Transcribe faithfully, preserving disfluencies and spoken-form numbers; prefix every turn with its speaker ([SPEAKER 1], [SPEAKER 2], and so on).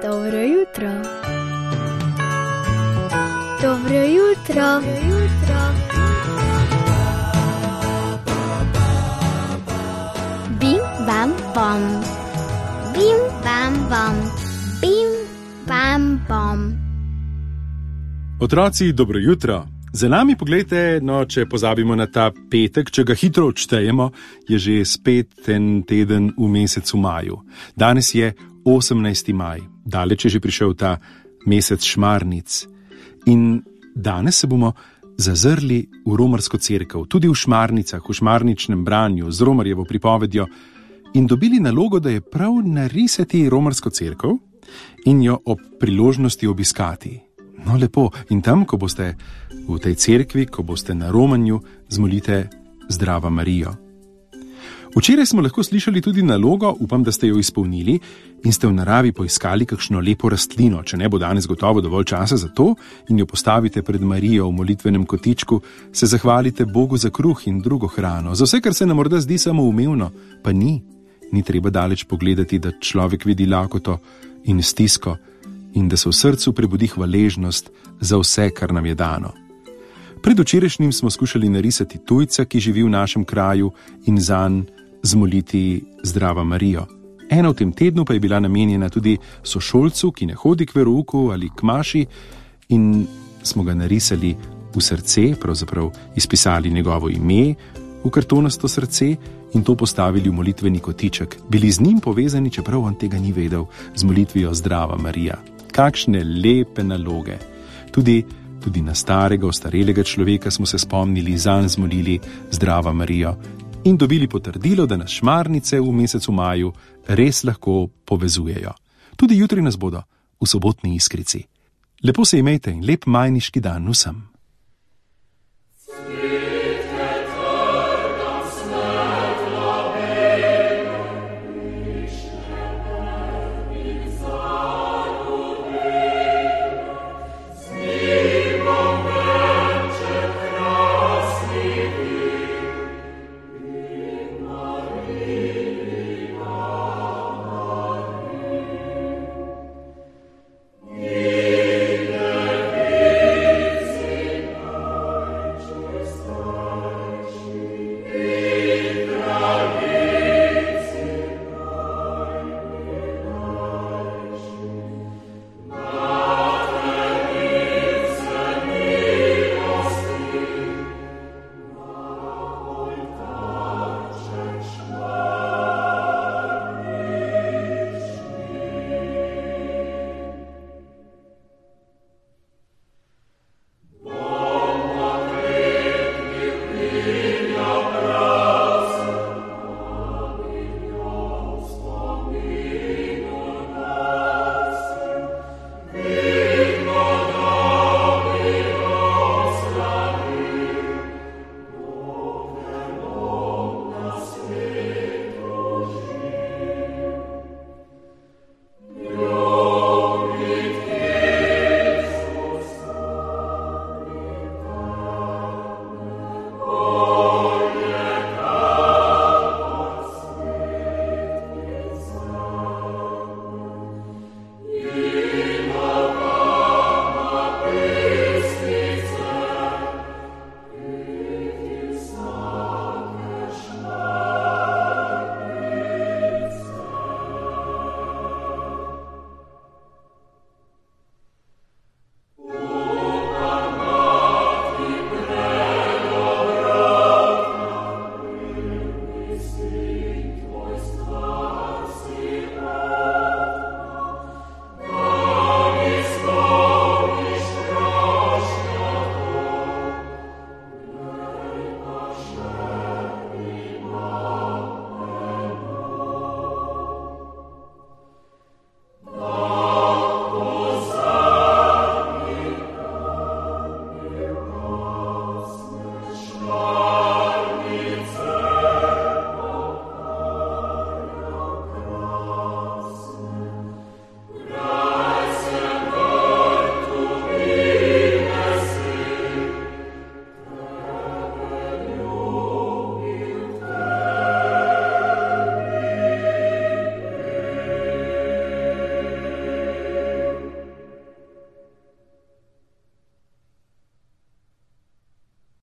[SPEAKER 1] Dobro jutro. Dobro jutro. Dobro jutro. Bim, bam, bom. Bim, bam, bom. Bim, bam, bom.
[SPEAKER 2] Otroci, dobro jutro. Za nami poglejte, no, če pozabimo na ta petek, če ga hitro odštejemo, je že spet en teden v mesecu maju. Danes je osemnajsti maj, daleč je že prišel ta mesec Šmarnic. In danes se bomo zazrli v romarsko cerkev, tudi v Šmarnicah, v šmarničnem branju z Romarjevo pripovedjo in dobili nalogo, da je prav narisati romarsko cerkev in jo ob priložnosti obiskati. No, lepo. In tam, ko boste v tej cerkvi, ko boste na romanju, zmolite Zdrava Marijo. Včeraj smo lahko slišali tudi nalogo, upam, da ste jo izpolnili in ste v naravi poiskali kakšno lepo rastlino, če ne bo danes gotovo dovolj časa za to, in jo postavite pred Marijo v molitvenem kotičku, se zahvalite Bogu za kruh in drugo hrano, za vse, kar se nam morda zdi samoumevno, pa ni. Ni treba daleč pogledati, da človek vidi lakoto in stisko, in da se v srcu prebudi hvaležnost za vse, kar nam je dano. Predvčerajšnjim smo skušali narisati tujca, ki živi v našem kraju, in zanj zmoliti Zdrava Marijo. Ena v tem tednu pa je bila namenjena tudi sošolcu, ki ne hodi k verouku ali k maši, in smo ga narisali v srce, pravzaprav izpisali njegovo ime v kartonasto srce in to postavili v molitveni kotiček. Bili z njim povezani, čeprav on tega ni vedel, z molitvijo Zdrava Marija. Kakšne lepe naloge. Tudi, tudi na starega, ostarelega človeka smo se spomnili, zanj zmolili Zdrava Marijo in dobili potrdilo, da nas Šmarnice v mesecu maju res lahko povezujejo. Tudi jutri nas bodo v sobotni Iskrici. Lepo se imejte in lep majniški dan vsem.